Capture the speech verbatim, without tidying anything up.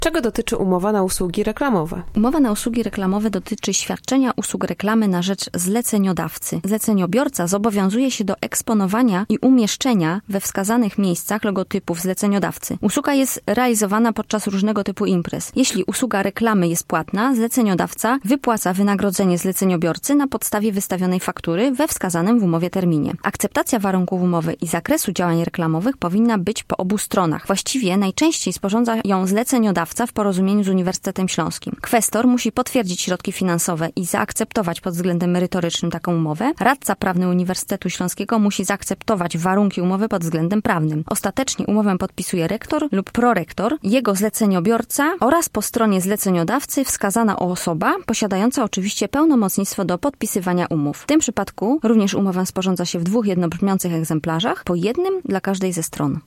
Czego dotyczy umowa na usługi reklamowe? Umowa na usługi reklamowe dotyczy świadczenia usług reklamy na rzecz zleceniodawcy. Zleceniobiorca zobowiązuje się do eksponowania i umieszczenia we wskazanych miejscach logotypów zleceniodawcy. Usługa jest realizowana podczas różnego typu imprez. Jeśli usługa reklamy jest płatna, zleceniodawca wypłaca wynagrodzenie zleceniobiorcy na podstawie wystawionej faktury we wskazanym w umowie terminie. Akceptacja warunków umowy i zakresu działań reklamowych powinna być po obu stronach. Właściwie najczęściej sporządza ją zleceniodawca w porozumieniu z Uniwersytetem Śląskim. Kwestor musi potwierdzić środki finansowe i zaakceptować pod względem merytorycznym taką umowę. Radca prawny Uniwersytetu Śląskiego musi zaakceptować warunki umowy pod względem prawnym. Ostatecznie umowę podpisuje rektor lub prorektor, jego zleceniobiorca oraz po stronie zleceniodawcy wskazana osoba, posiadająca oczywiście pełnomocnictwo do podpisywania umów. W tym przypadku również umowę sporządza się w dwóch jednobrzmiących egzemplarzach, po jednym dla każdej ze stron.